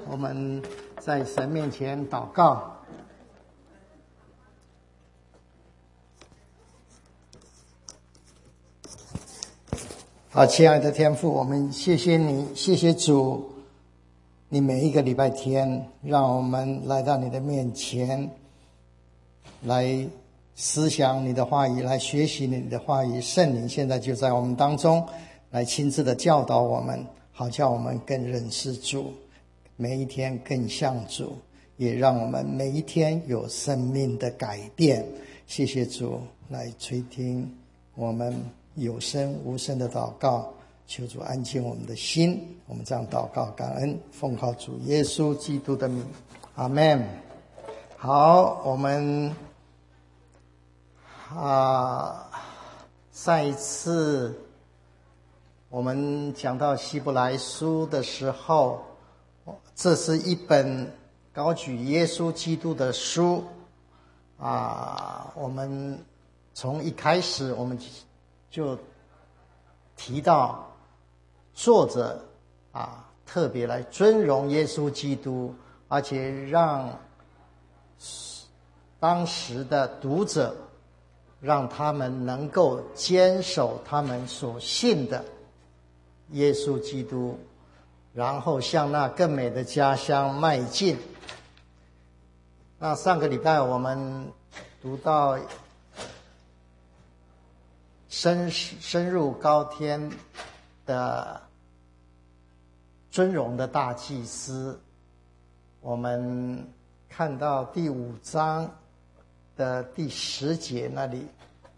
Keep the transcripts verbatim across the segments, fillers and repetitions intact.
我们在神面前祷告。好，亲爱的天父，我们谢谢你，谢谢主，你每一个礼拜天让我们来到你的面前，来思想你的话语，来学习你的话语。圣灵现在就在我们当中，来亲自的教导我们，好叫我们更认识主，每一天更像主，也让我们每一天有生命的改变。谢谢主，来垂听我们有声无声的祷告，求主安静我们的心。我们这样祷告感恩，奉靠主耶稣基督的名，阿们。好，我们啊，上一次我们讲到希伯来书的时候，这是一本高举耶稣基督的书啊。我们从一开始我们就提到作者啊，特别来尊荣耶稣基督，而且让当时的读者，让他们能够坚守他们所信的耶稣基督，然后向那更美的家乡迈进。那上个礼拜我们读到深深入高天的尊荣的大祭司，我们看到第五章的第十节那里。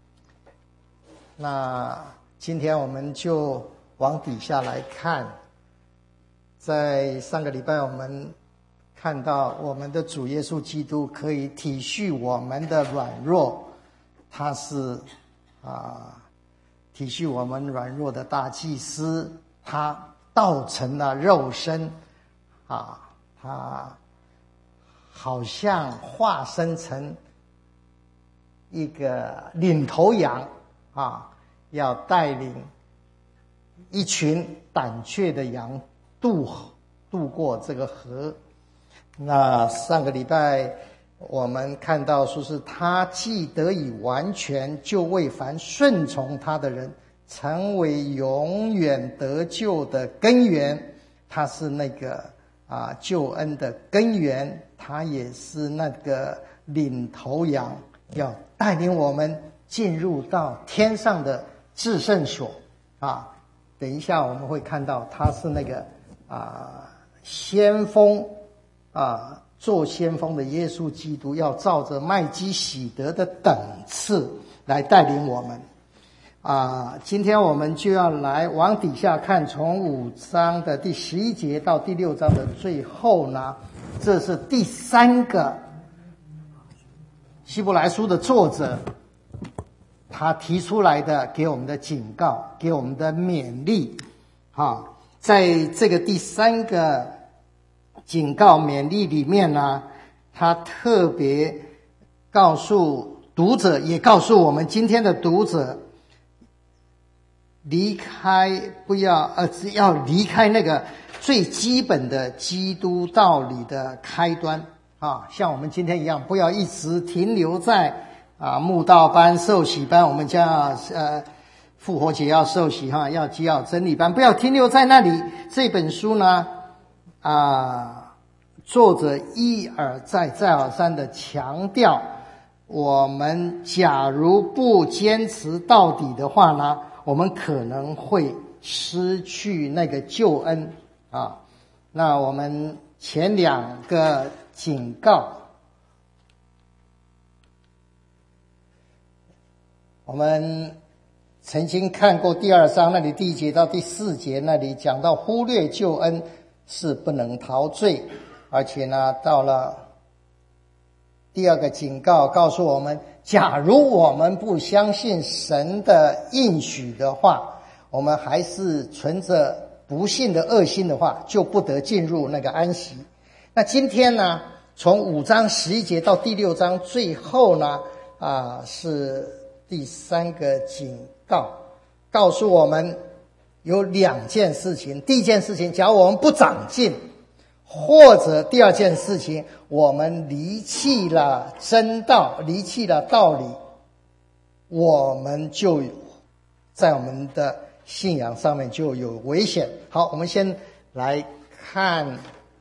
那今天我们就往底下来看，在上个礼拜我们看到我们的主耶稣基督可以体恤我们的软弱，他是啊体恤我们软弱的大祭司，他道成了肉身啊，他好像化身成一个领头羊啊，要带领一群胆怯的羊渡渡过这个河。那上个礼拜我们看到说是他既得以完全，就为凡顺从他的人成为永远得救的根源。他是那个啊救恩的根源，他也是那个领头羊，要带领我们进入到天上的至圣所啊。等一下我们会看到他是那个啊先锋啊，做先锋的耶稣基督，要照着麦基洗德的等次来带领我们啊。今天我们就要来往底下看，从五章的第十一节到第六章的最后呢，这是第三个希伯来书的作者他提出来的给我们的警告，给我们的勉励啊。在这个第三个警告勉励里面呢，他特别告诉读者，也告诉我们今天的读者，离开不要呃要离开那个最基本的基督道理的开端啊，像我们今天一样，不要一直停留在啊慕道班、受洗班，我们叫呃复活节要受洗哈，要基要真理班，不要停留在那里。这本书呢啊，作者一而再再而三的强调，我们假如不坚持到底的话呢，我们可能会失去那个救恩啊。那我们前两个警告，我们曾经看过第二章那里第一节到第四节那里讲到忽略救恩是不能逃罪，而且呢到了第二个警告告诉我们，假如我们不相信神的应许的话，我们还是存着不信的恶心的话，就不得进入那个安息。那今天呢，从五章十一节到第六章最后呢啊是第三个警告，告诉我们有两件事情。第一件事情，假如我们不长进， 或者第二件事情，我们离弃了真道，离弃了道理，我们就在我们的信仰上面就有危险。好，我们先来看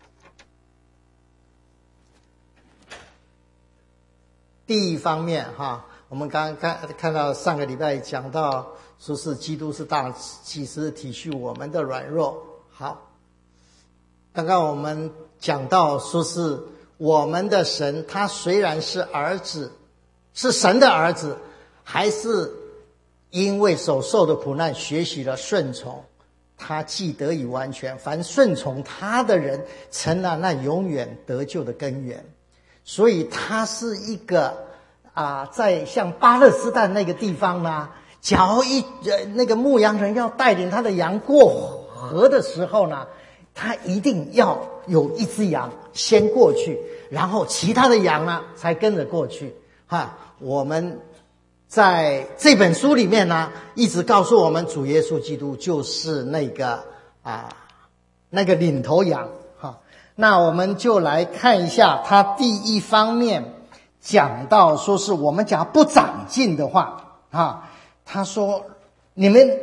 第一方面哈。我们刚刚看看到上个礼拜讲到说是基督是大祭司，体恤我们的软弱。好，刚刚我们讲到说是我们的神，他虽然是儿子，是神的儿子，还是因为所受的苦难学习了顺从，他既得以完全，凡顺从他的人成了那永远得救的根源。所以他是一个啊，在像巴勒斯坦那个地方呢，假如一呃那个牧羊人要带领他的羊过河的时候呢，他一定要有一只羊先过去，然后其他的羊呢才跟着过去。哈，我们在这本书里面呢，一直告诉我们，主耶稣基督就是那个啊那个领头羊。哈，那我们就来看一下他第一方面讲到说是我们讲不长进的话啊，他说你们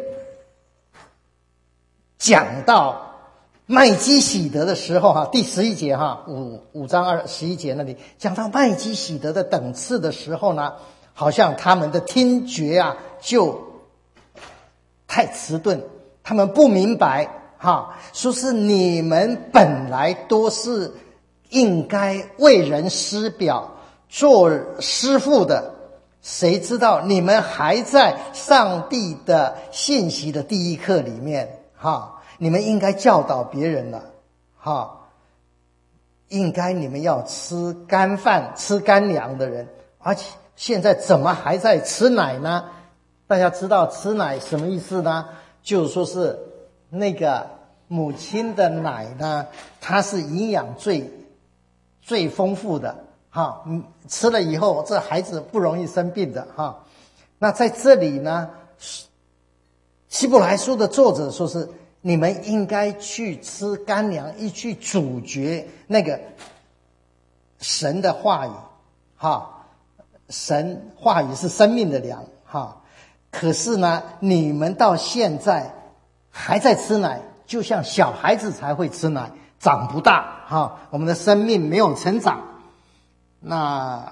讲到麦基洗德的时候哈，第十一节哈，五五章二十一节那里讲到麦基洗德的等次的时候呢，好像他们的听觉啊就太迟钝，他们不明白哈，说是你们本来都是应该为人师表做师傅的，谁知道你们还在上帝的信息的第一课里面哈，你们应该教导别人了哈，应该你们要吃干饭吃干粮的人，而且现在怎么还在吃奶呢？大家知道吃奶什么意思呢？就是说是那个母亲的奶呢，它是营养最最丰富的哈，吃了以后这孩子不容易生病的哈。那在这里呢，希伯来书的作者说是你们应该去吃干粮，一去咀嚼那个神的话语哈，神话语是生命的粮哈。可是呢，你们到现在还在吃奶，就像小孩子才会吃奶，长不大哈，我们的生命没有成长。那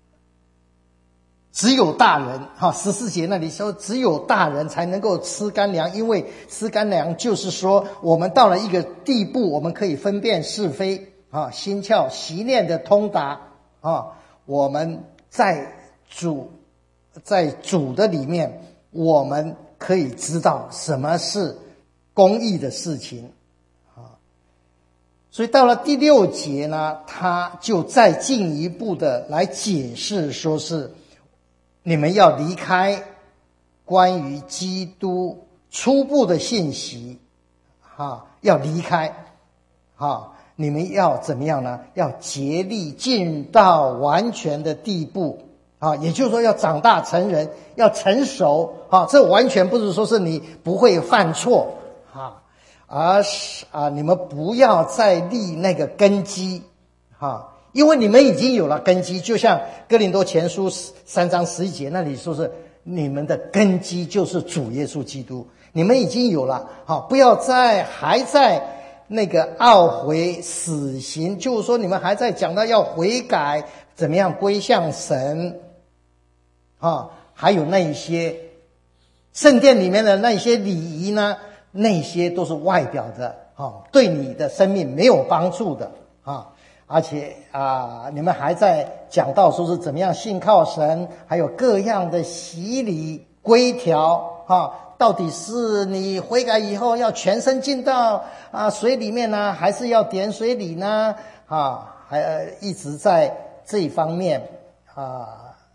只有大人哈，十四节那里说只有大人才能够吃干粮，因为吃干粮就是说我们到了一个地步，我们可以分辨是非啊，心窍习练的通达啊，我们在主在主的里面，我们可以知道什么是公义的事情啊。所以到了第六节呢，他就再进一步的来解释，说是你们要离开关于基督初步的信息啊，要离开啊，你们要怎么样呢？要竭力进到完全的地步啊，也就是说要长大成人，要成熟啊。这完全不是说是你不会犯错啊，而是啊，你们不要再立那个根基啊，因为你们已经有了根基。就像哥林多前书三章十一节那里说是你们的根基就是主耶稣基督，你们已经有了啊，不要再还在那个懊悔死刑，就是说你们还在讲到要悔改，怎么样归向神啊，还有那一些圣殿里面的那些礼仪呢，那些都是外表的啊，对你的生命没有帮助的啊。而且啊，你们还在讲到说是怎么样信靠神，还有各样的洗礼规条啊，到底是你悔改以后要全身浸到啊水里面呢，还是要点水礼呢？啊，还、呃、一直在这一方面啊。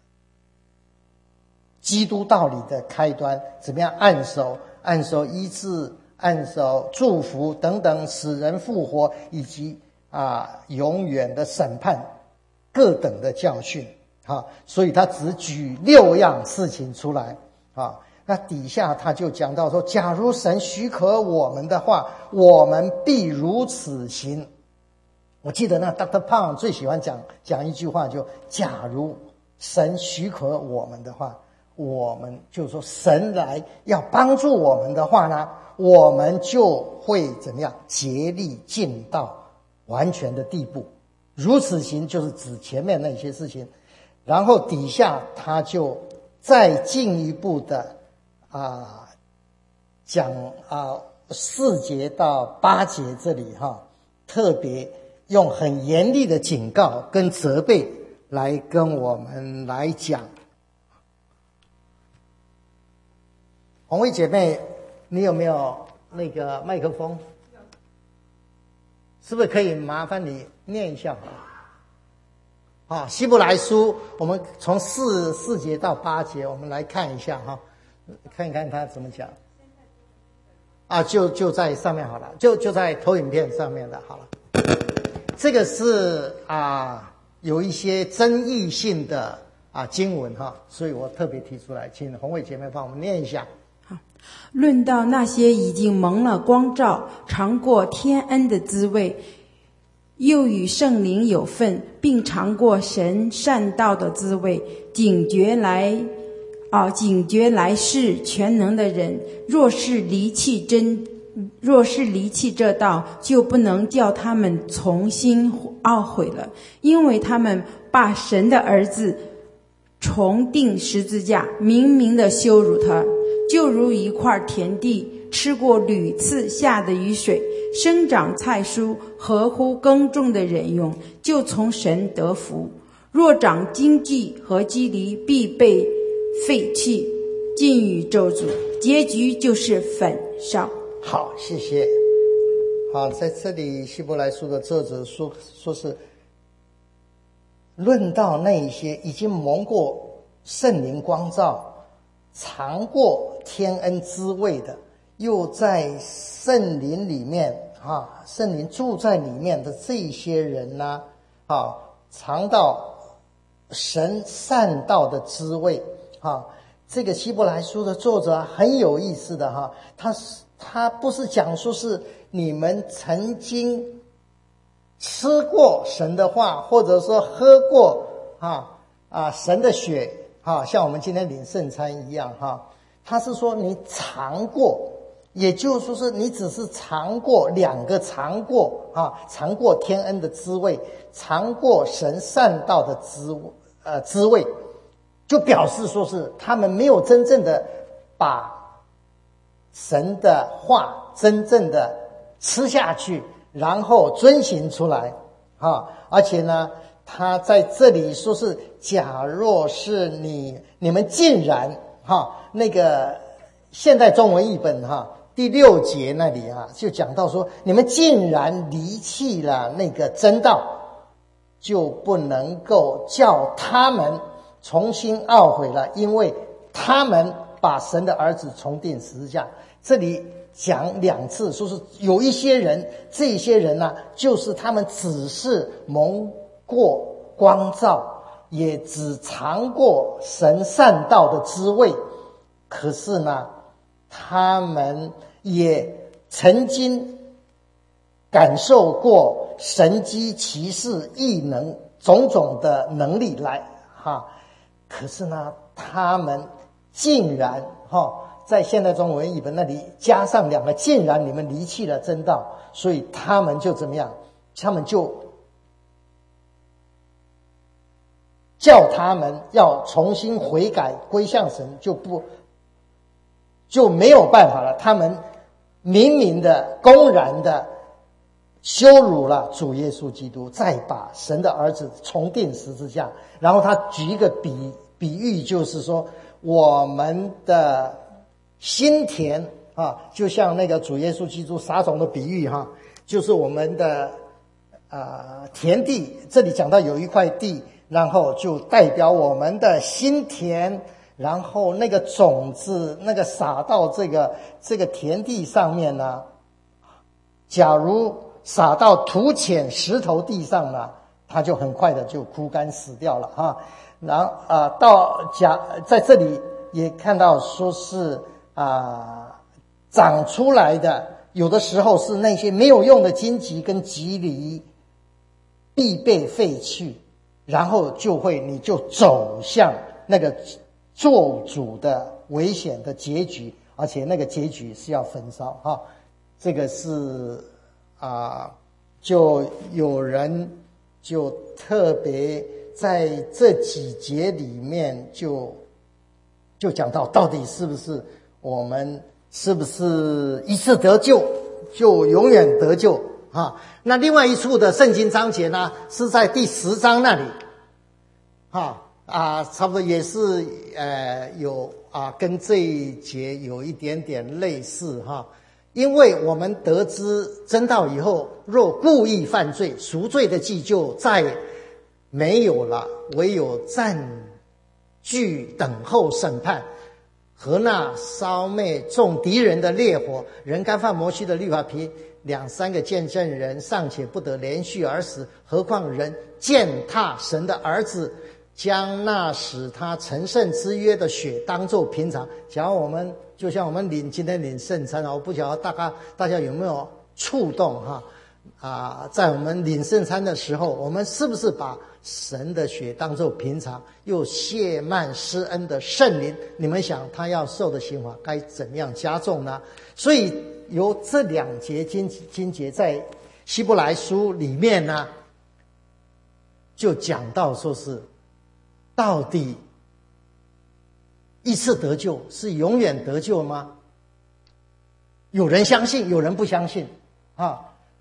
基督道理的开端，怎么样按手、按手医治、按手祝福等等，使人复活，以及啊永远的审判，各等的教训啊。所以他只举六样事情出来啊。那底下他就讲到说，假如神许可我们的话，我们必如此行我记得那 Doctor Pang 最喜欢讲讲一句话，就假如神许可我们的话，我们就是说神来要帮助我们的话呢，我们就会怎么样竭力尽到完全的地步。如此行就是指前面那些事情，然后底下他就再进一步的啊讲啊四节到八节这里哈，特别用很严厉的警告跟责备来跟我们来讲。红薇姐妹，你有没有那个麦克风？是不是可以麻烦你念一下？啊，希伯来书，我们从四四节到八节，我们来看一下哈，看一看他怎么讲。啊，就就在上面好了，就就在投影片上面的好了。这个是啊有一些争议性的啊经文哈，所以我特别提出来，请红薇姐妹帮我们念一下。 好，论到那些已经蒙了光照、尝过天恩的滋味，又与圣灵有份，并尝过神善道的滋味，警觉来啊，警觉来世全能的人，若是离弃真，若是离弃这道，就不能叫他们重新懊悔了，因为他们把神的儿子重钉十字架，明明的羞辱他，就如一块田地吃过屡次下的雨水，生长菜蔬，合乎耕种的人用，就从神得福。若长荆棘和基藜，必被废弃，尽与咒诅，结局就是焚烧。 好，谢谢。好，在这里希伯来书的作者说说是论到那一些已经蒙过圣灵光照、尝过天恩滋味的，又在圣灵里面啊，圣灵住在里面的这些人呢，啊，尝到神善道的滋味啊。这个希伯来书的作者很有意思的哈，他是他不是讲说是你们曾经吃过神的话，或者说喝过啊啊神的血啊，像我们今天领圣餐一样哈，他是说你尝过，也就是说是你只是尝过两个尝过啊，尝过天恩的滋味，尝过神善道的滋呃滋味。就表示说是他们没有真正的把神的话真正的吃下去，然后遵行出来啊！而且呢，他在这里说是，假若是你你们竟然哈，那个现代中文译本哈第六节那里啊，就讲到说，你们竟然离弃了那个真道，就不能够叫他们重新懊悔了，因为他们把神的儿子重钉十字架。这里讲两次，说是有一些人，这些人呢、啊，就是他们只是蒙过光照，也只尝过神善道的滋味，可是呢，他们也曾经感受过神机奇事异能种种的能力来哈。可是呢，他们竟然哈、哦，在现代中文译本那里加上两个竟然，你们离弃了真道，所以他们就怎么样？他们就叫他们要重新悔改归向神，就不就没有办法了。他们明明的、公然的羞辱了主耶稣基督，再把神的儿子重钉十字架。然后他举一个比比喻，就是说我们的心田啊，就像那个主耶稣基督撒种的比喻哈，就是我们的呃田地。这里讲到有一块地，然后就代表我们的心田，然后那个种子那个撒到这个这个田地上面呢，假如撒到土浅石头地上呢，它就很快的就枯干死掉了哈。然后啊、呃，到假在这里也看到说是啊、呃、长出来的，有的时候是那些没有用的荆棘跟棘藜必被废去，然后就会你就走向那个做主的危险的结局，而且那个结局是要焚烧哈。这个是啊、呃，就有人就特别在这几节里面就就讲到，到底是不是我们是不是一次得救就永远得救啊？那另外一处的圣经章节呢，是在第十章那里，哈啊，差不多也是呃有啊，跟这一节有一点点类似哈。因为我们得知真道以后，若故意犯罪，赎罪的祭就再没有了，唯有暂居等候审判，和那烧灭众敌人的烈火。人干犯摩西的律法，凭两三个见证人尚且不得连续而死，何况人践踏神的儿子，将那使他成圣之约的血当作平常。假如我们就像我们领今天领圣餐啊，我不晓得大家大家有没有触动哈啊？在我们领圣餐的时候，我们是不是把神的血当作平常，又谢曼施恩的圣灵？你们想他要受的刑罚该怎样加重呢？所以由这两节经经节在希伯来书里面呢，就讲到说是到底一次得救是永远得救吗？有人相信，有人不相信啊。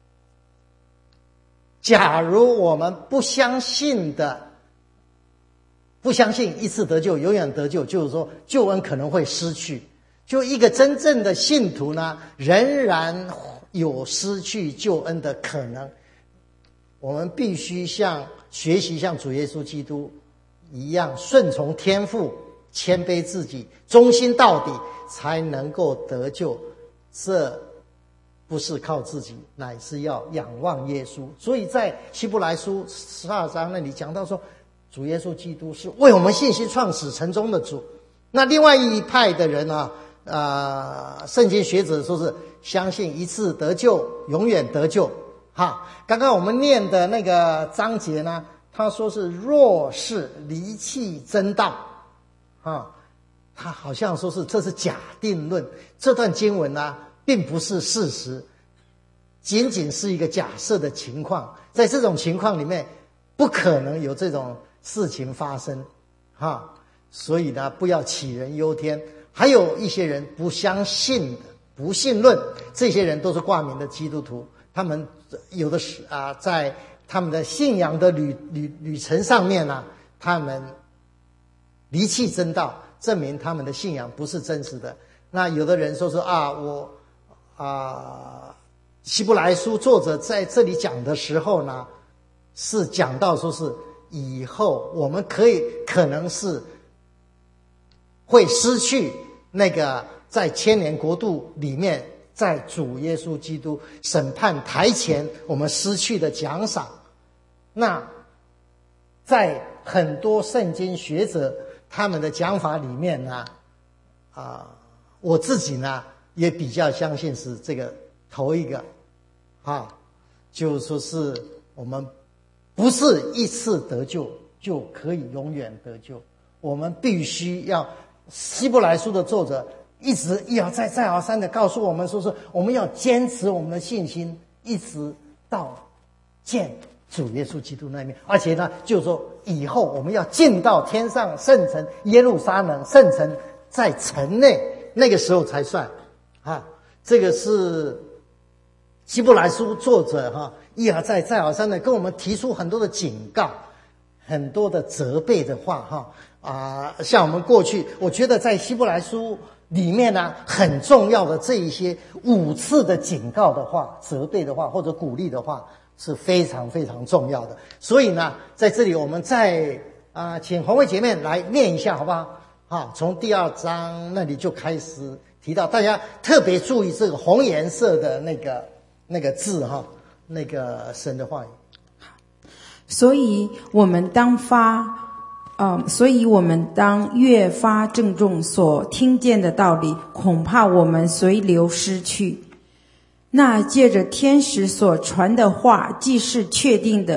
假如我们不相信的，不相信一次得救永远得救，就是说救恩可能会失去。就一个真正的信徒呢，仍然有失去救恩的可能。我们必须像学习像主耶稣基督一样，顺从天父，谦卑自己，忠心到底，才能够得救。这不是靠自己，乃是要仰望耶稣。所以在希伯来书十二章那里讲到说，主耶稣基督是为我们信心创始成终的主。那另外一派的人啊，呃，圣经学者说是相信一次得救，永远得救。哈，刚刚我们念的那个章节呢，他说是若是离弃真道，啊，他好像说是这是假定论。这段经文呢，并不是事实，仅仅是一个假设的情况。在这种情况里面，不可能有这种事情发生，哈。所以呢，不要杞人忧天。还有一些人不相信的、不信论，这些人都是挂名的基督徒。他们有的是啊、呃，在他们的信仰的旅旅旅程上面呢、啊，他们离弃真道，证明他们的信仰不是真实的。那有的人说说啊，我啊，希伯来书作者在这里讲的时候呢，是讲到说是以后我们可以可能是会失去那个在千年国度里面，在主耶稣基督审判台前我们失去的奖赏。那在很多圣经学者他们的讲法里面呢，啊，我自己呢也比较相信是这个头一个啊，就是说是我们不是一次得救就可以永远得救，我们必须要希伯来书的作者一直一而再再而三的告诉我们说是我们要坚持我们的信心，一直到见主耶稣基督那一面。而且呢，就是说以后我们要进到天上圣城耶路撒冷，圣城在城内，那个时候才算啊。这个是希伯来书作者哈、啊、一而再再而三的跟我们提出很多的警告，很多的责备的话哈啊，像我们过去，我觉得在希伯来书里面呢，很重要的这一些五次的警告的话、责备的话或者鼓励的话是非常非常重要的。所以呢，在这里我们再啊、呃，请红卫姐妹来念一下好不好？啊，从第二章那里就开始提到，大家特别注意这个红颜色的那个那个字哈，那个神的话语。 所以我们当发。嗯，所以我们当越发郑重所听见的道理，恐怕我们随流失去。那借着天使所传的话，既是确定的，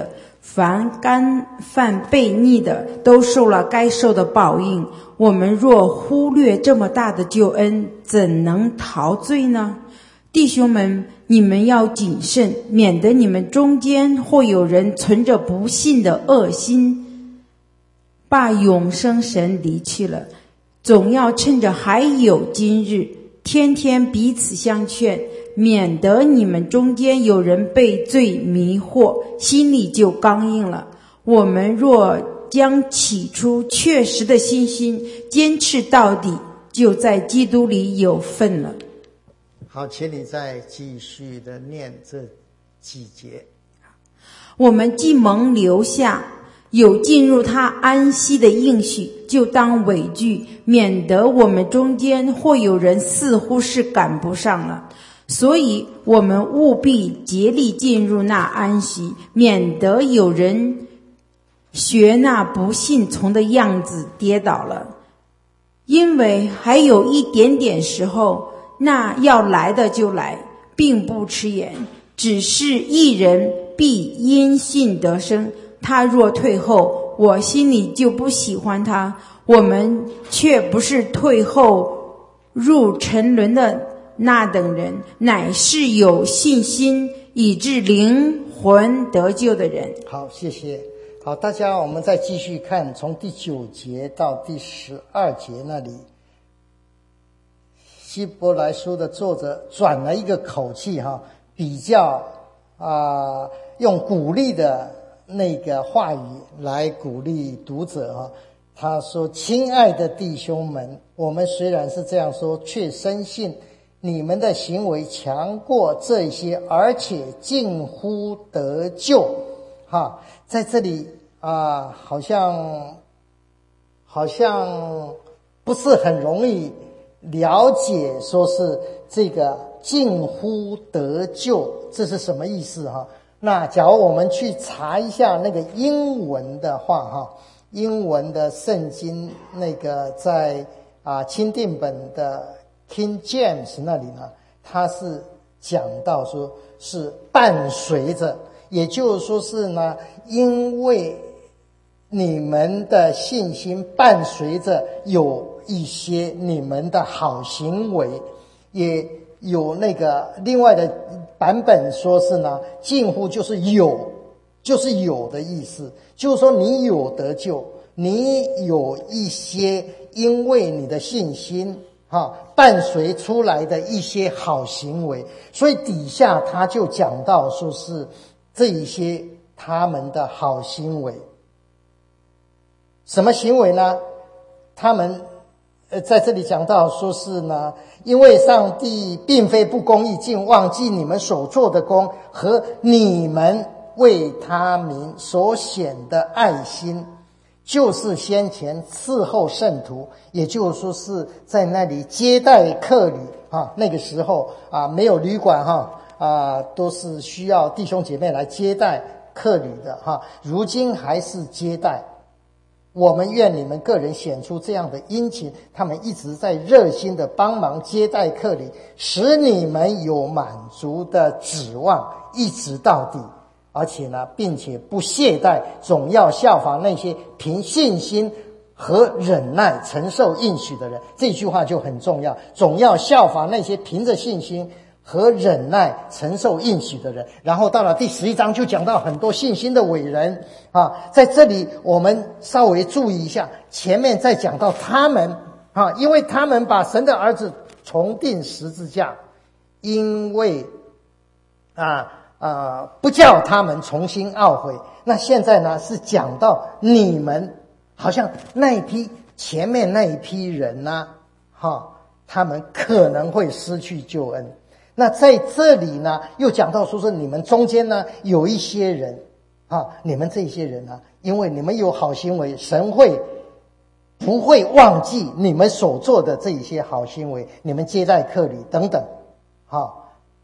凡干犯悖逆的，都受了该受的报应。我们若忽略这么大的救恩，怎能逃罪呢？弟兄们，你们要谨慎，免得你们中间或有人存着不信的恶心，把永生神离去了。总要趁着还有今日，天天彼此相劝，免得你们中间有人被罪迷惑，心里就刚硬了。我们若将起初确实的信心坚持到底，就在基督里有份了。 好，请你再继续的念这几节。 我们既蒙留下有进入他安息的应许，就当畏惧，免得我们中间或有人似乎是赶不上了。所以我们务必竭力进入那安息，免得有人学那不信从的样子跌倒了。因为还有一点点时候，那要来的就来，并不迟延。只是一人必因信得生，他若退后，我心里就不喜欢他。我们却不是退后入沉沦的那等人，乃是有信心以致灵魂得救的人。 好，谢谢。好，大家我们再继续看，从第九节到第十二节那里，希伯来书的作者转了一个口气哈，比较啊、呃，用鼓励的那个话语来鼓励读者哈。他说：“亲爱的弟兄们，我们虽然是这样说，却深信你们的行为强过这些，而且近乎得救。”哈，在这里啊、呃，好像好像不是很容易了解，说是这个近乎得救，这是什么意思哈？那假如我们去查一下那个英文的话哈，英文的圣经那个在啊钦定本的 King James 那里呢，它是讲到说是伴随着，也就是说是呢，因为你们的信心伴随着有一些你们的好行为，也有那个另外的版本说是呢，近乎就是有，就是有的意思，就是说你有得救，你有一些因为你的信心哈伴随出来的一些好行为，所以底下他就讲到说是这一些他们的好行为。什么行为呢？他们呃在这里讲到说是呢，因为上帝并非不公义，竟忘记你们所做的工和你们为他民所显的爱心，就是先前伺候圣徒，也就是说是在那里接待客旅啊。那个时候啊，没有旅馆哈啊，都是需要弟兄姐妹来接待客旅的哈。如今还是接待。我们愿你们个人显出这样的殷勤，他们一直在热心的帮忙接待客旅，使你们有满足的指望，一直到底。而且呢，并且不懈怠，总要效法那些凭信心和忍耐承受应许的人。这句话就很重要，总要效法那些凭着信心和忍耐承受应许的人。然后到了第十一章就讲到很多信心的伟人啊，在这里我们稍微注意一下，前面在讲到他们啊，因为他们把神的儿子重钉十字架，因为啊啊不叫他们重新懊悔。那现在呢是讲到你们，好像那一批前面那一批人呢，哈，他们可能会失去救恩。那在这里呢，又讲到说是你们中间呢有一些人啊，你们这些人呢，因为你们有好行为，神会不会忘记你们所做的这一些好行为？你们接待客旅等等，好。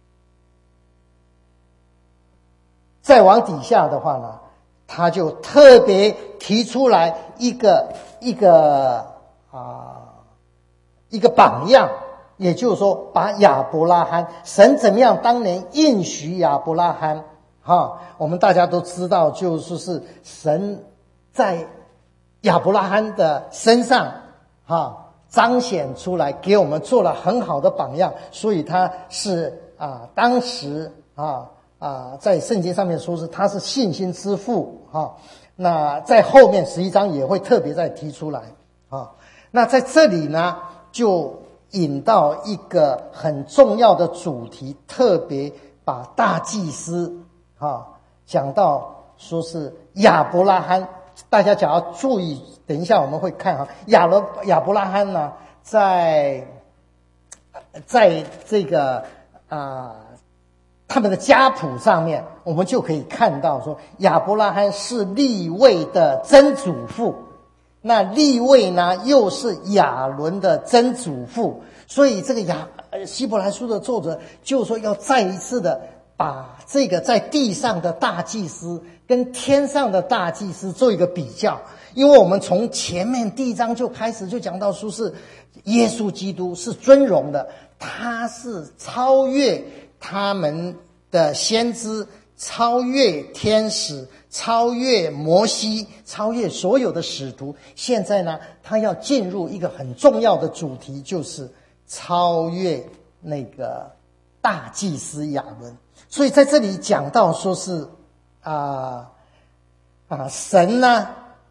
再往底下的话呢，他就特别提出来一个一个啊一个榜样。也就是说，把亚伯拉罕，神怎么样当年应许亚伯拉罕哈，我们大家都知道，就是是神在亚伯拉罕的身上哈彰显出来，给我们做了很好的榜样，所以他是啊，当时啊啊，在圣经上面说是他是信心之父哈。那在后面十一章也会特别再提出来啊。那在这里呢，就引到一个很重要的主题，特别把大祭司啊讲到说是亚伯拉罕，大家只要注意，等一下我们会看哈，亚罗亚伯拉罕呢，在在这个啊、呃、他们的家谱上面，我们就可以看到说亚伯拉罕是利未的曾祖父，那利未呢又是亚伦的曾祖父，所以这个亚希伯来书的作者就说要再一次的把这个在地上的大祭司跟天上的大祭司做一个比较。因为我们从前面第一章就开始就讲到说是耶稣基督是尊荣的，他是超越他们的先知，超越天使，超越摩西，超越所有的使徒。现在呢，他要进入一个很重要的主题，就是超越那个大祭司亚伦。所以在这里讲到说是啊啊神呢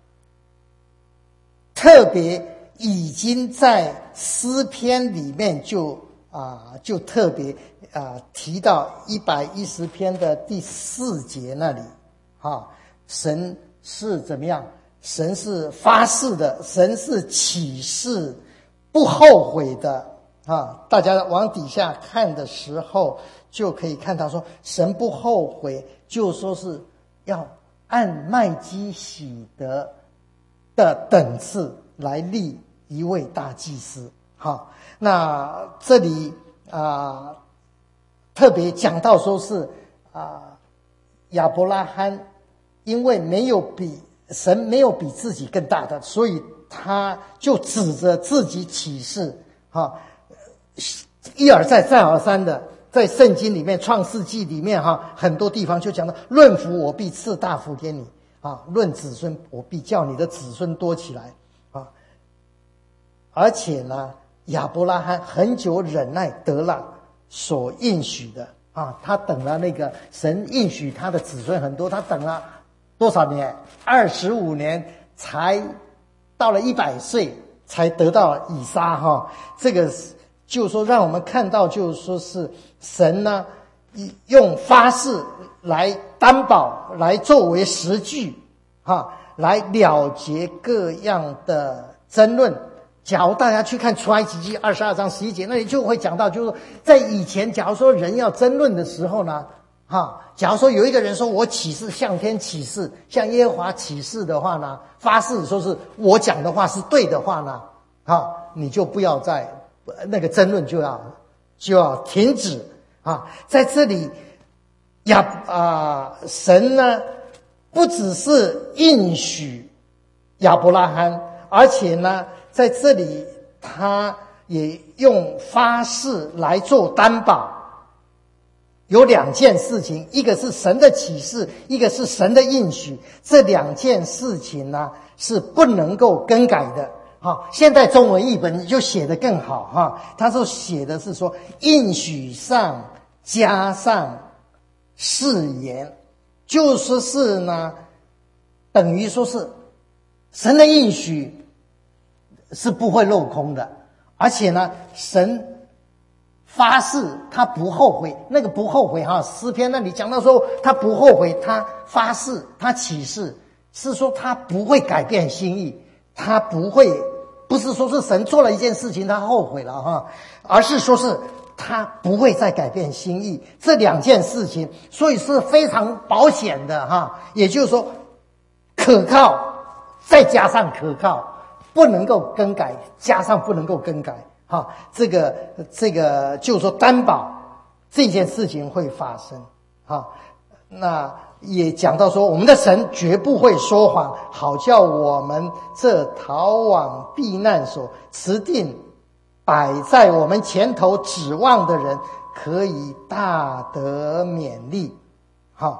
特别已经在诗篇里面就啊就特别啊提到一百一十篇的第四节那里啊，神是怎么样？神是发誓的，神是起誓不后悔的啊！大家往底下看的时候，就可以看到说，神不后悔，就说是要按麦基洗德的等次来立一位大祭司。好，那这里啊、呃，特别讲到说是啊、呃，亚伯拉罕因为没有比神没有比自己更大的，所以他就指着自己起誓，哈，一而再再而三的在圣经里面创世纪里面哈很多地方就讲到，论福我必赐大福给你啊，论子孙我必叫你的子孙多起来啊。而且呢，亚伯拉罕很久忍耐得了所应许的啊，他等了那个神应许他的子孙很多，他等了多少年？二十五年才到了一百岁才得到以撒哈。这个就是说让我们看到，就是说是神呢用发誓来担保，来作为实据哈，来了结各样的争论。假如大家去看出埃及记二十二章十一节，那里就会讲到，就是说在以前假如说人要争论的时候呢哈，假如说有一个人说我起誓，向天起誓，向耶和华起誓的话呢，发誓说是我讲的话是对的话呢，哈，你就不要再那个争论就要就要停止啊。在这里亚啊、呃、神呢不只是应许亚伯拉罕，而且呢在这里他也用发誓来做担保。有两件事情，一个是神的启示，一个是神的应许，这两件事情呢是不能够更改的。好，现在中文译本就写得更好哈，他说写的是说应许上加上誓言，就说是呢等于说是神的应许是不会落空的，而且呢神发誓他不后悔，那个不后悔哈，诗篇那里讲到说他不后悔，他发誓他起誓，是说他不会改变心意，他不会，不是说是神做了一件事情他后悔了哈，而是说是他不会再改变心意，这两件事情，所以是非常保险的哈，也就是说可靠再加上可靠，不能够更改，加上不能够更改。哈，这个这个就是说担保这件事情会发生。哈，那也讲到说，我们的神绝不会说谎，好叫我们这逃往避难所、持定摆在我们前头指望的人，可以大得勉励。好，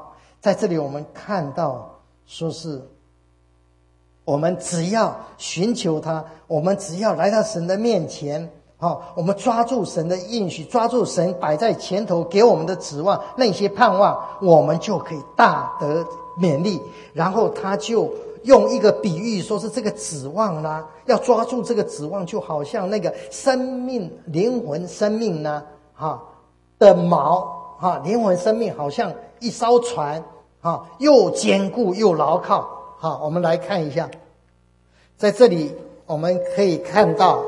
在这里我们看到说是我们只要寻求他，我们只要来到神的面前，哦，我们抓住神的应许，抓住神摆在前头给我们的指望，那些盼望，我们就可以大得勉励。然后他就用一个比喻说是这个指望啦，要抓住这个指望，就好像那个生命灵魂生命呢哈的锚哈，灵魂生命好像一艘船哈，又坚固又牢靠。好，我们来看一下，在这里我们可以看到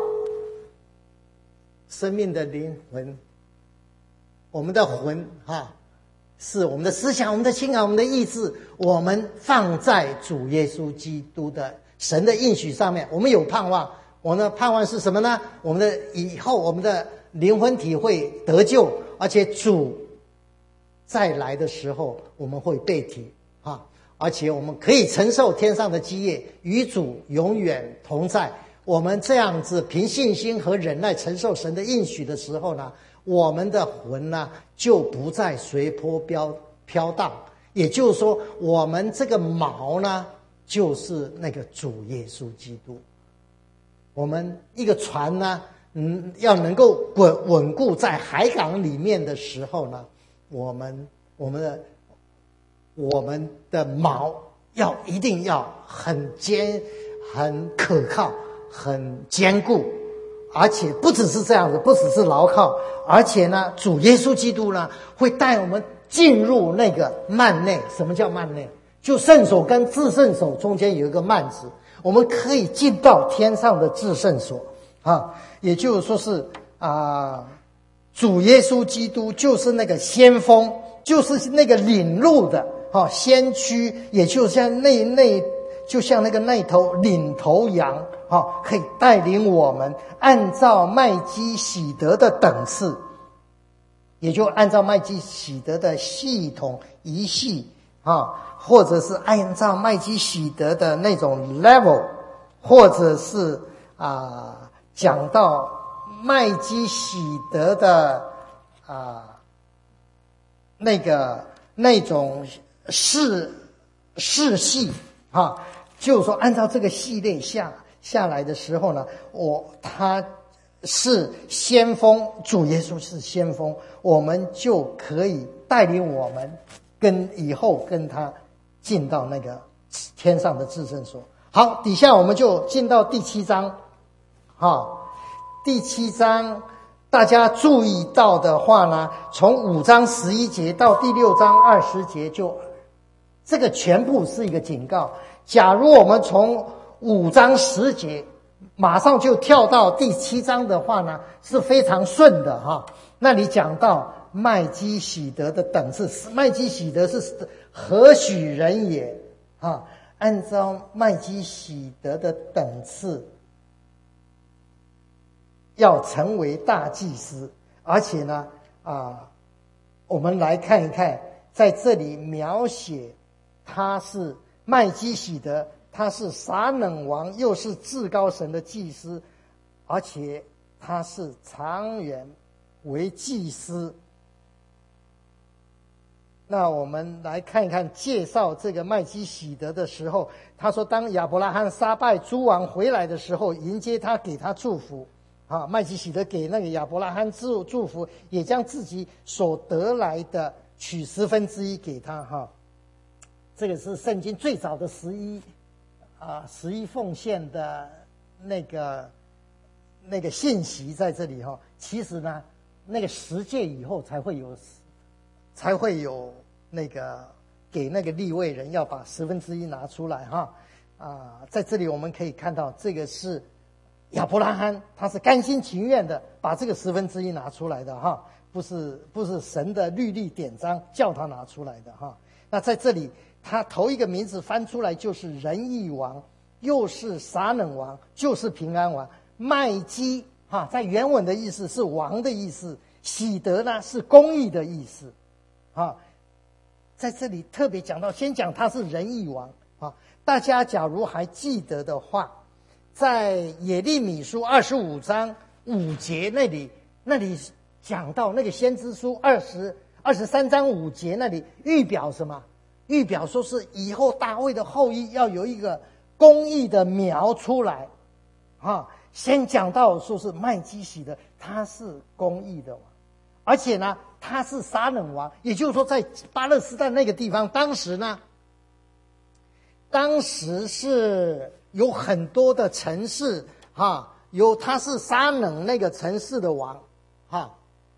生命的灵魂，我们的魂哈，是我们的思想、我们的情感、我们的意志，我们放在主耶稣基督的神的应许上面，我们有盼望。我们的盼望是什么呢？我们的以后我们的灵魂体会得救，而且主再来的时候我们会被提啊，而且我们可以承受天上的基业，与主永远同在。我们这样子凭信心和忍耐承受神的应许的时候呢，我们的魂呢就不再随波飘飘荡。也就是说，我们这个锚呢就是那个主耶稣基督。我们一个船呢嗯，要能够稳稳固在海港里面的时候呢，我们我们的我们的锚要一定要很坚很可靠很坚固，而且不只是这样子，不只是牢靠，而且呢主耶稣基督呢会带我们进入那个幔内。什么叫幔内？就圣所跟至圣所中间有一个幔子，我们可以进到天上的至圣所啊，也就是说是啊、呃，主耶稣基督就是那个先锋，就是那个领路的啊先驱，也就像那那就像那个那头领头羊啊，可以带领我们按照麦基洗德的等次，也就按照麦基洗德的系统一系啊，或者是按照麦基洗德的那种 level， 或者是啊讲到麦基洗德的啊那个那种世世系啊，就是说按照这个系列下下来的时候呢，我他是先锋，主耶稣是先锋，我们就可以带领我们跟以后跟他进到那个天上的至圣所。好，底下我们就进到第七章。好，第七章大家注意到的话呢，从五章十一节到第六章二十节，就这个全部是一个警告。假如我们从五章十节马上就跳到第七章的话呢，是非常顺的哈。那里讲到麦基洗德的等次，麦基洗德是何许人也啊？按照麦基洗德的等次，要成为大祭司，而且呢啊，我们来看一看，在这里描写他是麦基洗德，他是撒冷王，又是至高神的祭司，而且他是长远为祭司。那我们来看一看介绍这个麦基洗德的时候，他说当亚伯拉罕杀败诸王回来的时候，迎接他，给他祝福啊。麦基洗德给那个亚伯拉罕祝祝福，也将自己所得来的取十分之一给他哈。这个是圣经最早的十一啊十一奉献的那个那个信息在这里哈。其实呢，那个十诫以后才会有。才会有那个给那个利未人要把十分之一拿出来哈啊，在这里我们可以看到，这个是亚伯拉罕，他是甘心情愿的把这个十分之一拿出来的哈，不是不是神的律例典章叫他拿出来的哈。那在这里，他头一个名字翻出来就是仁义王，又是撒冷王，就是平安王。麦基哈，在原文的意思是王的意思，喜德呢是公义的意思。啊，在这里特别讲到，先讲他是仁义王啊。大家假如还记得的话，在耶利米书二十五章五节那里，那里讲到那个先知书二十二十三章五节那里预表什么？ 预表说是以后大卫的后裔要有一个公义的苗出来啊。先讲到说是麦基洗德，他是公义的王，而且呢他是撒冷王，也就是说在巴勒斯坦那个地方，当时呢当时是有很多的城市哈，有他是撒冷那个城市的王哈。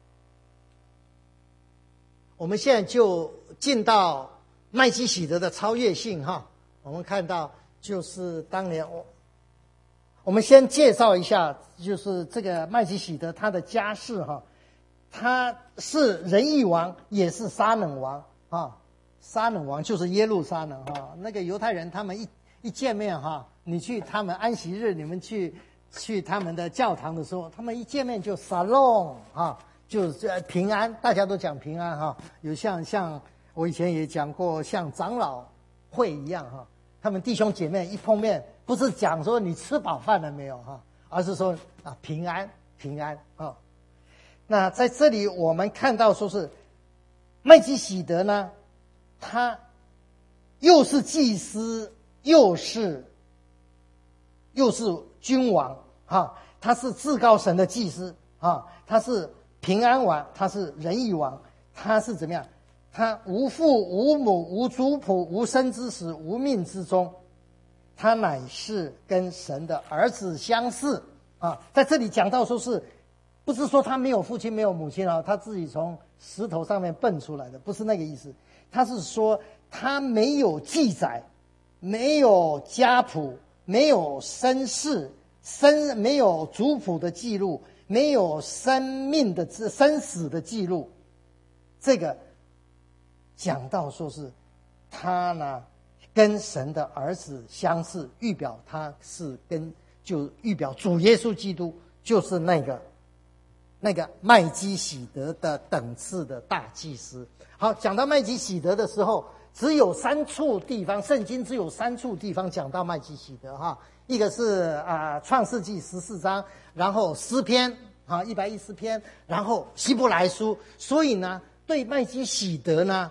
我们现在就进到麦基洗德的超越性哈。我们看到就是当年我我们先介绍一下，就是这个麦基洗德他的家世哈。他是仁义王，也是撒冷王啊。撒冷王就是耶路撒冷哈。那个犹太人他们一一见面哈，你去他们安息日，你们去去他们的教堂的时候，他们一见面就沙龙啊，就是平安，大家都讲平安哈。有像像我以前也讲过，像长老会一样哈，他们弟兄姐妹一碰面，不是讲说你吃饱饭了没有哈，而是说啊平安平安啊。那在这里我们看到说是麦基洗德呢，他又是祭司，又是又是君王哈，他是至高神的祭司啊，他是平安王，他是仁义王，他是怎么样？他无父无母无族谱无生之始无命之终，他乃是跟神的儿子相似啊。在这里讲到说是不是说他没有父亲没有母亲啊，他自己从石头上面蹦出来的，不是那个意思。他是说他没有记载，没有家谱，没有身世，生没有族谱的记录，没有生命的生死的记录。这个讲到说是他呢跟神的儿子相似，预表他是跟就预表主耶稣基督就是那个那个麦基洗德的等次的大祭司。好，讲到麦基洗德的时候，只有三处地方，圣经只有三处地方讲到麦基洗德哈。一个是啊创世纪十四章，然后诗篇啊一百一十篇，然后希伯来书。所以呢，对麦基洗德呢，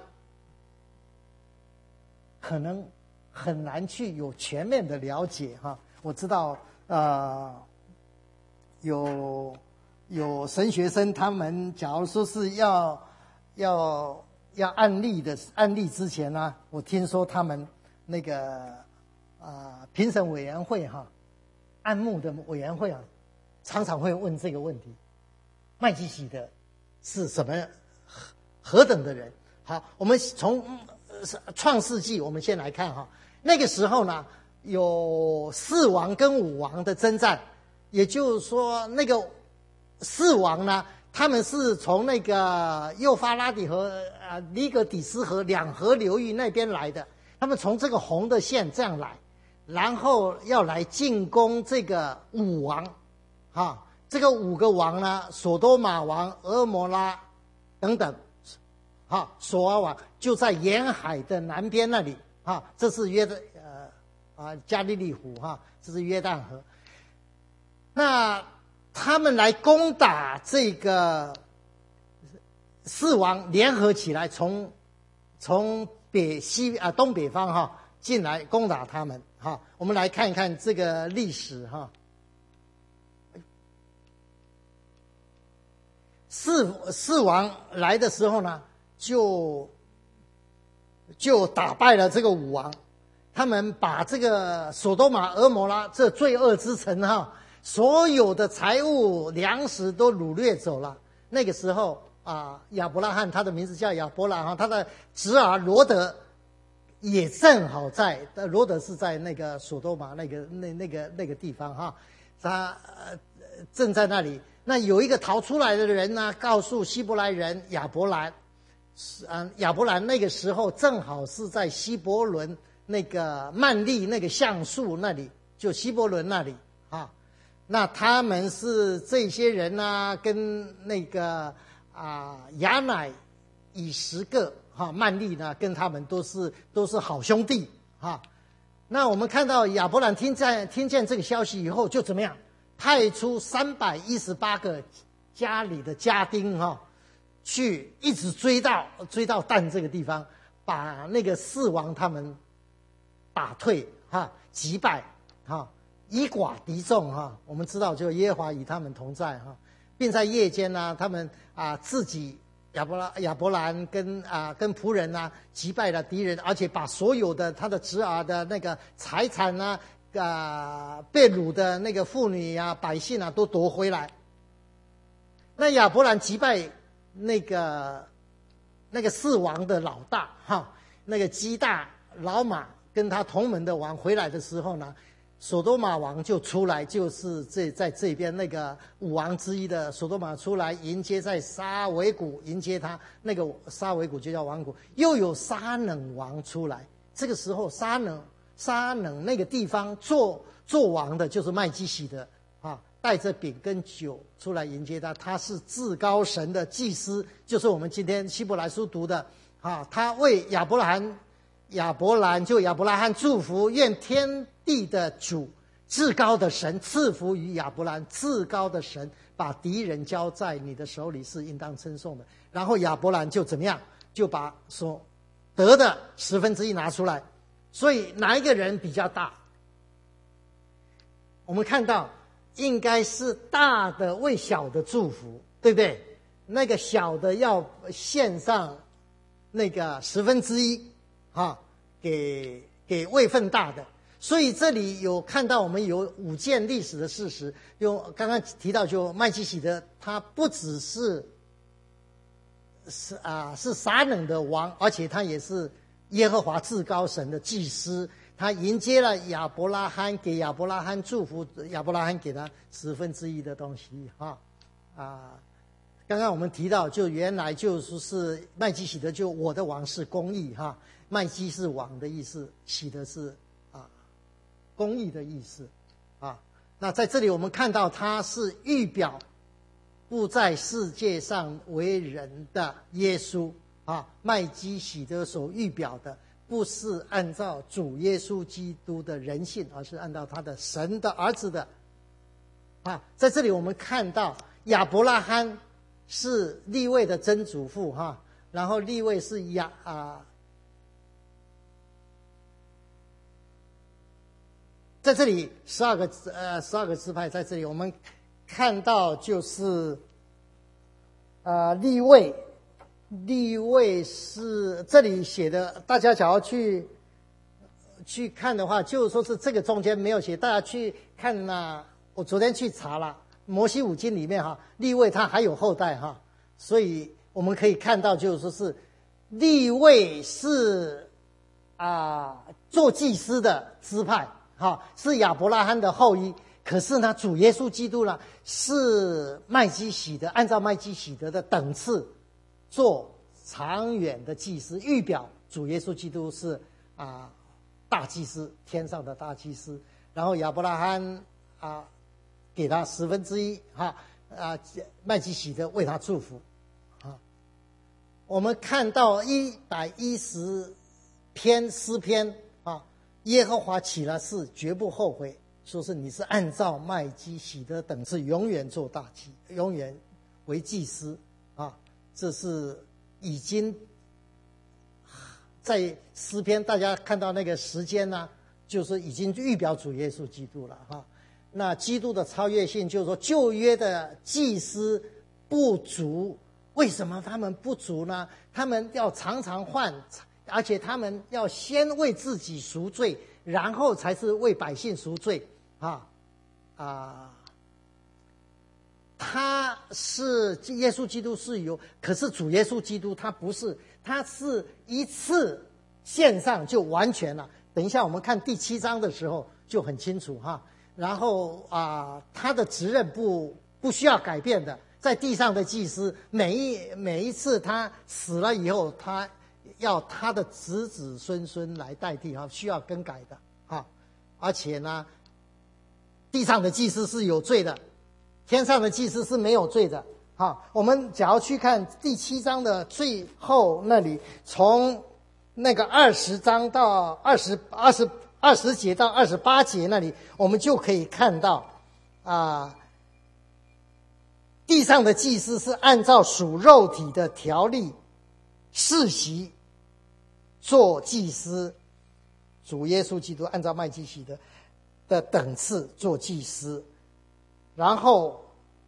可能很难去有全面的了解哈。我知道呃有有神学生他们假如说是要要要案例的案例之前呢，我听说他们那个啊、呃、评审委员会哈，案目的委员会啊，常常会问这个问题：麦基洗德是什么何等的人？好，我们从创世纪我们先来看哈，那个时候呢有四王跟五王的征战，也就是说那个四王呢，他们是从那个幼发拉底河啊尼格底斯河两河流域那边来的，他们从这个红的线这样来，然后要来进攻这个五王啊，这个五个王呢，索多玛王、俄摩拉等等，哈，索阿王就在沿海的南边那里啊，这是约的呃啊加利利湖哈，这是约旦河。那他们来攻打这个四王，联合起来从从北西啊东北方哈进来攻打他们哈。我们来看一看这个历史哈。四四王来的时候呢，就就打败了这个五王，他们把这个索多玛、俄摩拉这罪恶之城哈，所有的财物、粮食都掳掠走了。那个时候啊，亚伯拉罕，他的名字叫亚伯拉罕，他的侄儿罗德也正好在，罗德是在那个索多玛那个那那个那个地方哈，他呃正在那里。那有一个逃出来的人呢，告诉希伯来人亚伯兰，嗯，亚伯兰那个时候正好是在希伯伦那个曼利那个橡树那里，就希伯伦那里啊。那他们是这些人呢，跟那个啊亚乃以十个哈、啊、曼利呢，跟他们都是都是好兄弟啊。那我们看到亚伯兰听见听见这个消息以后，就怎么样？派出三百一十八个家里的家丁哈、啊，去一直追到追到但这个地方， 把那个四王他们打退哈，击败哈，以寡敌众哈。我们知道，就耶和华与他们同在哈，并在夜间呢、啊，他们啊自己亚伯拉亚伯兰跟啊跟仆人啊击败了敌人，而且把所有的他的侄儿的那个财产啊啊被掳的那个妇女啊百姓啊都夺回来。那亚伯兰击败那个那个四王的老大哈，那个基大老马跟他同门的王回来的时候呢，所多玛王就出来，就是这在这边那个五王之一的所多玛出来迎接，在沙维谷迎接他，那个沙维谷就叫王谷。又有沙冷王出来，这个时候沙冷沙冷那个地方做做王的就是麦基洗德啊，带着饼跟酒出来迎接他，他是至高神的祭司，就是我们今天希伯来书读的啊，他为亚伯拉罕亚伯兰就亚伯拉罕祝福，愿天地的主至高的神赐福于亚伯兰，至高的神把敌人交在你的手里是应当称颂的。然后亚伯兰就怎么样，就把所得的十分之一拿出来。所以哪一个人比较大？我们看到应该是大的为小的祝福，对不对？那个小的要献上那个十分之一啊，给给位分大的。所以这里有看到我们有五件历史的事实，有刚刚提到，就麦基洗德他不只是是啊是撒冷的王，而且他也是耶和华至高神的祭司。他迎接了亚伯拉罕，给亚伯拉罕祝福，亚伯拉罕给他十分之一的东西哈啊。刚刚我们提到，就原来就是是麦基洗德，就我的王是公义哈，麦基是王的意思，洗德是啊公义的意思啊。那在这里我们看到他是预表不在世界上为人的耶稣啊，麦基洗德所预表的不是按照主耶稣基督的人性，而是按照他的神的儿子的啊。在这里我们看到亚伯拉罕是利未的曾祖父哈，然后利未是亚啊，在这里十二个呃十二个支派，在这里我们看到就是啊利未。利未是这里写的，大家假如去去看的话，就是说是这个中间没有写，大家去看呐、啊。我昨天去查了摩西五经里面哈，利未他还有后代哈，所以我们可以看到，就是说是利未是啊做祭司的支派哈，是亚伯拉罕的后裔。可是呢，主耶稣基督呢是麦基洗德，按照麦基洗德的等次。做长远的祭司，预表主耶稣基督是啊大祭司，天上的大祭司。然后亚伯拉罕啊给他十分之一哈啊麦基洗德为他祝福啊。我们看到一百一十篇诗篇啊，耶和华起了誓，绝不后悔，说是你是按照麦基洗德等次，永远做大祭，永远为祭司啊。这是已经在诗篇，大家看到那个时间呢、啊，就是已经预表主耶稣基督了哈。那基督的超越性，就是说旧约的祭司不足，为什么他们不足呢？他们要常常换，而且他们要先为自己赎罪，然后才是为百姓赎罪啊啊。他是耶稣基督是有，可是主耶稣基督他不是，他是一次献上就完全了。等一下我们看第七章的时候就很清楚哈。然后啊，他的职任不不需要改变的，在地上的祭司，每一每一次他死了以后，他要他的子子孙孙来代替哈，需要更改的哈。而且呢，地上的祭司是有罪的。天上的祭司是没有罪的。好，我们假如去看第七章的最后那里，从那个二十章到二十二十二十节到二十八节那里，我们就可以看到啊，地上的祭司是按照属肉体的条例世袭做祭司，主耶稣基督按照麦基洗德的等次做祭司，然后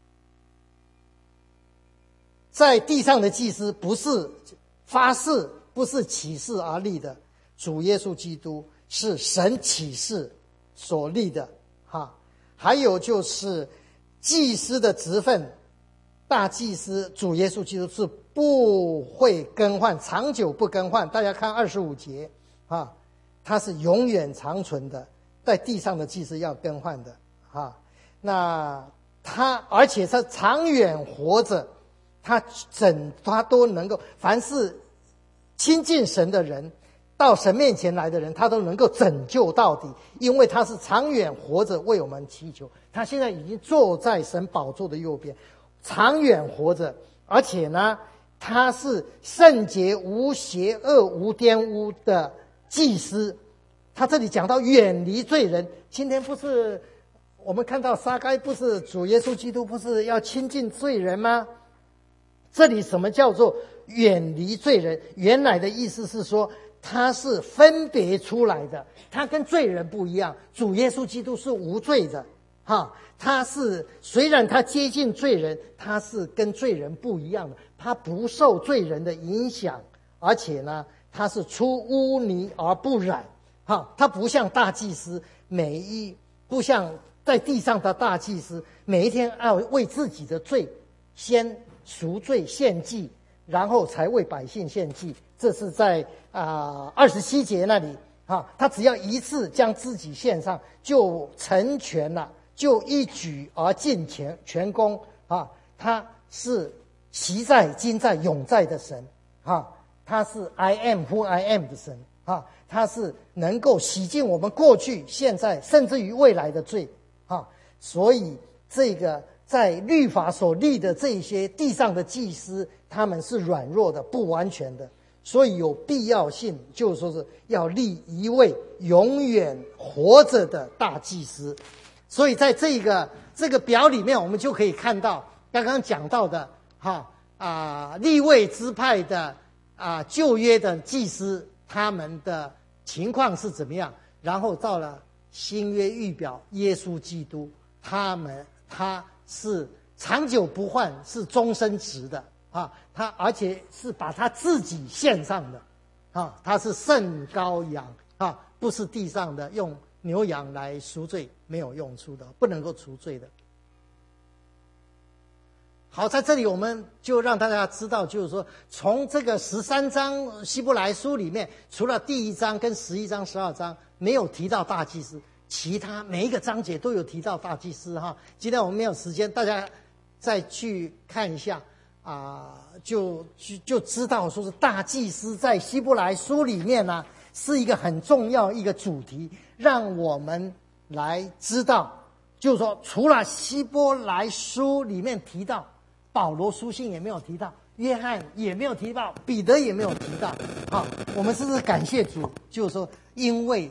在地上的祭司不是发誓，不是起誓而立的，主耶稣基督是神起誓所立的哈。还有就是祭司的职分，大祭司主耶稣基督是不会更换，长久不更换。大家看二十五节啊，他是永远长存的，在地上的祭司要更换的啊。那他而且他长远活着，他整他都能够，凡是亲近神的人，到神面前来的人，他都能够拯救到底，因为他是长远活着为我们祈求。他现在已经坐在神宝座的右边，长远活着，而且呢，他是圣洁无邪恶无玷污的祭司。他这里讲到远离罪人，今天不是我们看到撒该，不是主耶稣基督不是要亲近罪人吗？这里什么叫做远离罪人？原来的意思是说，他是分别出来的，他跟罪人不一样。主耶稣基督是无罪的，哈，他是虽然他接近罪人，他是跟罪人不一样的，他不受罪人的影响，而且呢，他是出污泥而不染，哈，他不像大祭司，每一不像在地上的大祭司，每一天要为自己的罪先赎罪献祭，然后才为百姓献祭。这是在啊二十七节那里啊，他只要一次将自己献上，就成全了，就一举而尽全全功啊！他是昔在、今在、永在的神啊！他是 I am who I am 的神啊！他是能够洗净我们过去、现在甚至于未来的罪啊！所以这个在律法所立的这些地上的祭司，他们是软弱的、不完全的，所以有必要性，就是说是要立一位永远活着的大祭司。所以在这个这个表里面，我们就可以看到刚刚讲到的哈啊利未支派的啊旧约的祭司，他们的情况是怎么样？然后到了新约预表耶稣基督，他们他是长久不换，是终身职的啊，他而且是把他自己献上的啊，他是圣羔羊啊，不是地上的用牛羊来赎罪，没有用处的，不能够除罪的。好，在这里我们就让大家知道，就是说从这个十三章希伯来书里面，除了第一章跟十一章、十二章没有提到大祭司，其他每一个章节都有提到大祭司哈。今天我们没有时间，大家再去看一下啊、呃，就就就知道说是大祭司在希伯来书里面呢、啊，是一个很重要一个主题，让我们来知道，就是说除了希伯来书里面提到，保罗书信也没有提到，约翰也没有提到，彼得也没有提到。好，我们是不是感谢主？就是说，因为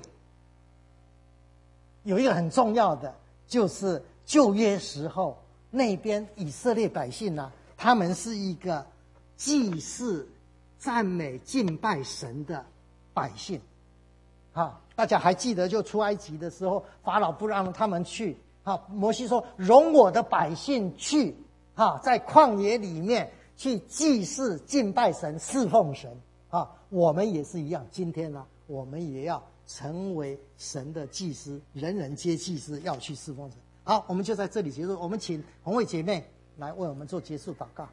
有一个很重要的，就是旧约时候那边以色列百姓呢、啊，他们是一个祭祀、赞美、敬拜神的百姓。啊，大家还记得，就出埃及的时候，法老不让他们去，啊，摩西说：“容我的百姓去。”啊，在旷野里面去祭祀、敬拜神、侍奉神啊，我们也是一样。今天呢，我们也要成为神的祭司，人人皆祭司，要去侍奉神。好，我们就在这里结束。我们请红卫姐妹来为我们做结束祷告。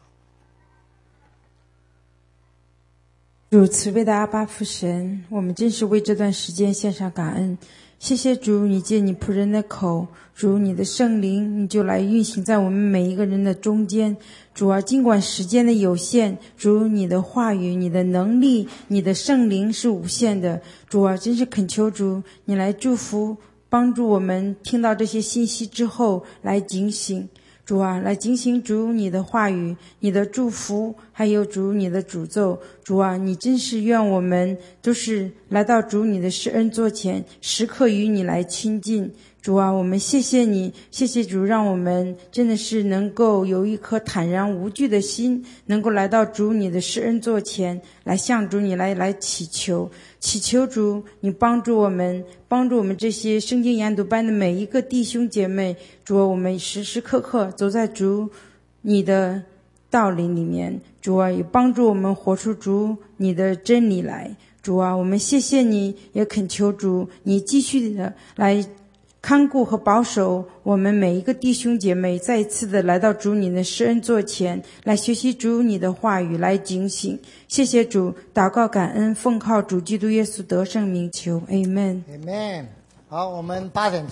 主慈悲的阿爸父神，我们真是为这段时间献上感恩。谢谢主，你借你仆人的口，主你的圣灵，你就来运行在我们每一个人的中间。主啊，尽管时间的有限，主你的话语、你的能力、你的圣灵是无限的。主啊，真是恳求主，你来祝福、帮助我们听到这些信息之后来警醒。主啊，来警醒主你的话语、你的祝福，还还有主你的诅咒。主啊，你真是愿我们都是来到主你的施恩座前，时刻与你来亲近。主啊，我们谢谢你，谢谢主，让我们真的是能够有一颗坦然无惧的心，能够来到主你的施恩座前，来向主你来来祈求，祈求主你帮助我们，帮助我们这些圣经研读班的每一个弟兄姐妹。主啊，我们时时刻刻走在主你的道理里面。主啊，也帮助我们活出主你的真理来。主啊，我们谢谢你，也恳求主你继续的来看顾和保守我们每一个弟兄姐妹，再一次的来到主你的施恩座前，来学习主你的话语，来警醒。谢谢主，祷告感恩，奉靠主基督耶稣得胜名求 Amen。 Amen。好，我们八点